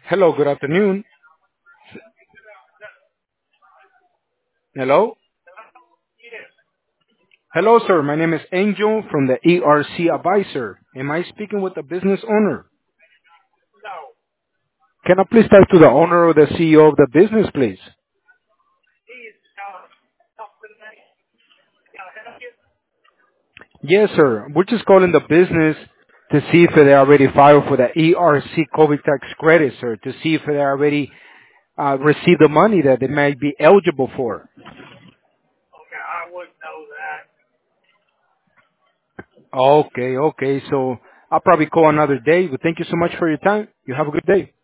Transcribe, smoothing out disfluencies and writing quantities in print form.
Hello, good afternoon. Hello? Hello, sir. My name is Angel from the ERC Advisor. Am I speaking with the business owner? Can I please talk to the owner or the CEO of the business, please? Yes, sir. We're just calling the business to see if they already filed for the ERC COVID tax credit, sir, to see if they already received the money that they might be eligible for. Okay, okay. So I'll probably call another day. But thank you so much for your time. You have a good day.